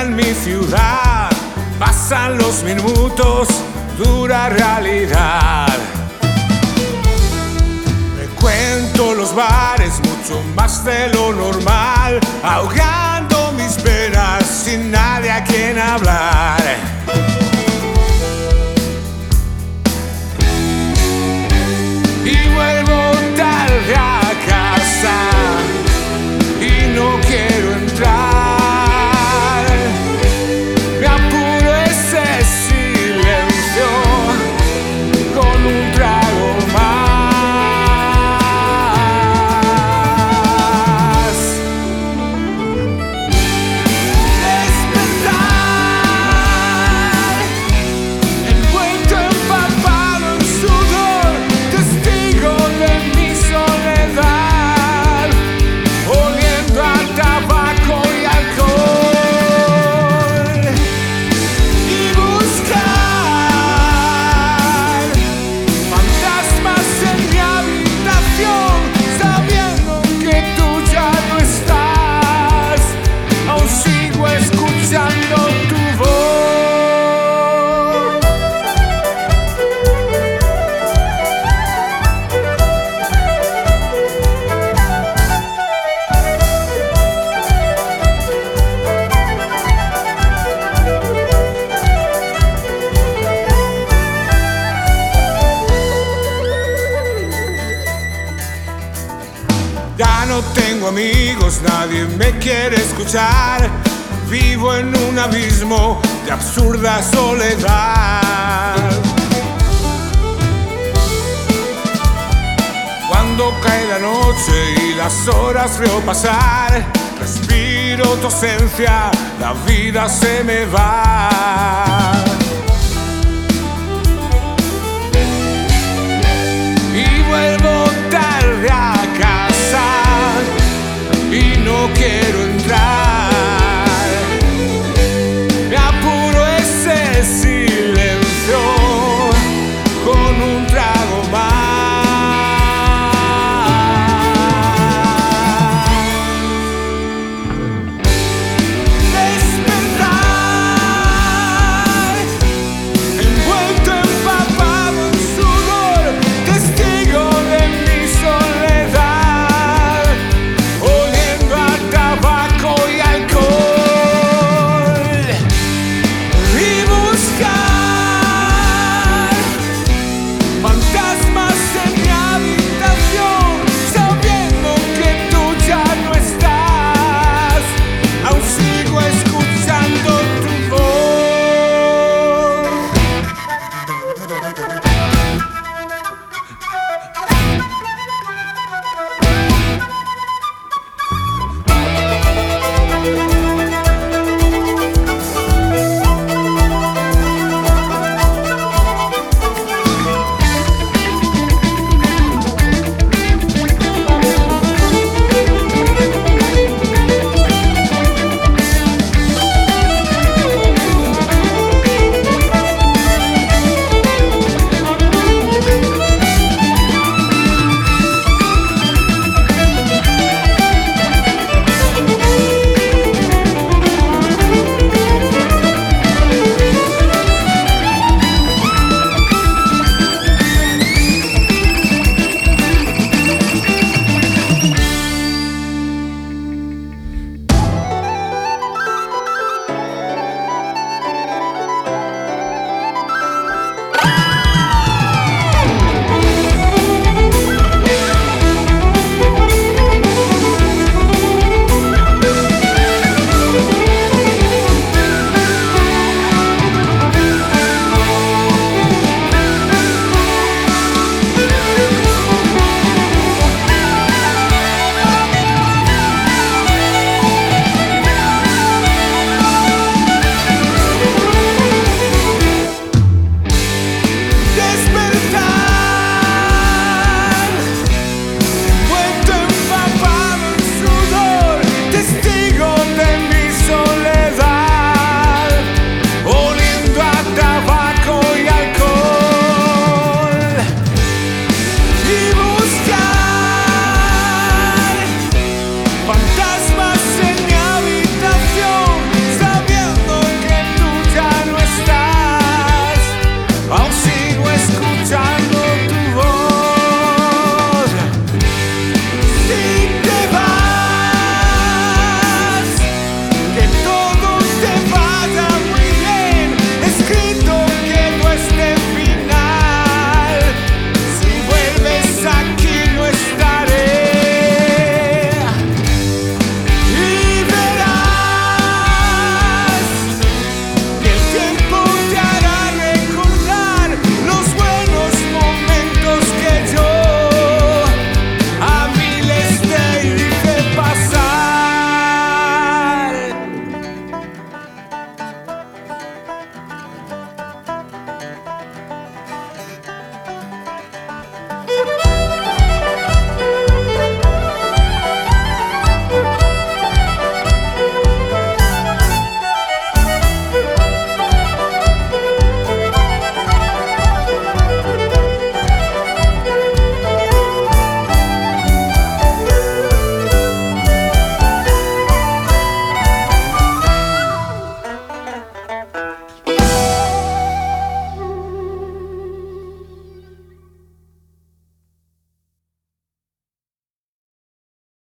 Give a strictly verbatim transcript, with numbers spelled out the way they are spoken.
en mi ciudad. Pasan los minutos, dura realidad. Frecuento los bares mucho más de lo normal, ahogando mis penas sin nadie a quien hablar. Y vuelvo tarde a casa y no quiero entrar. Me apuro ese silencio con un trago más. Despertar, envuelto empapado en sudor, testigo de mi soledad, oliendo a tabaco y alcohol. Y buscar fantasmas en mi habitación, sabiendo que tú ya no estás. Aún sigo escuchando tu voz. Ya no tengo amigos, nadie me quiere escuchar. Vivo en un abismo de absurda soledad. Cuando cae la noche y las horas veo pasar, respiro tu ausencia, la vida se me va.